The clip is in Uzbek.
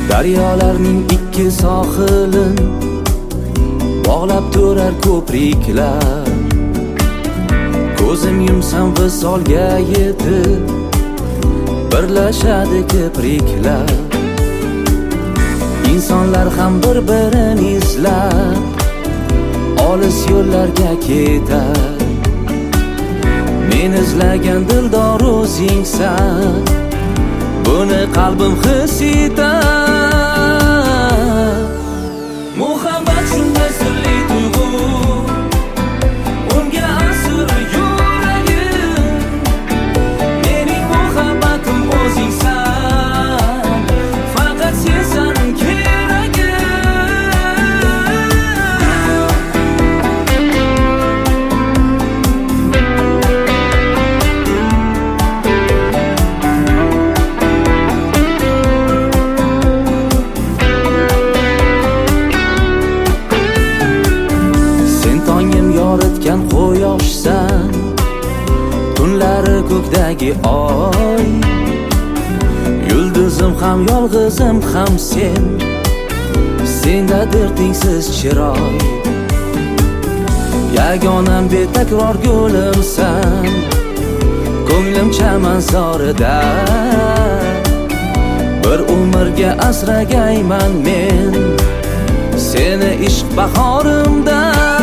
Daryolarning ikki sohilin bog'lab turar ko'priklar. Ko'zim yumsam visolga yetib birlashadi kipriklar. Insonlar ham bir-birini izlab olis yo'llarga ketar. Men izlagan dildor o'zingsan, buni qalbim his etar. Muhabbat shunday sirli tuyg'u, unga asir yuragim. Mening muhabbatim o'zingsan, faqat sensan keragim. Yoritgan quyoshsan, tunlari ko'kdagi oy. Yulduzim ham yolg'izim ham sen, senda dardingsiz chiroy. Yagonam betakror gulimsan, ko'nglim chamansorida. Bir umrga asragayman men seni ishq bahorimda.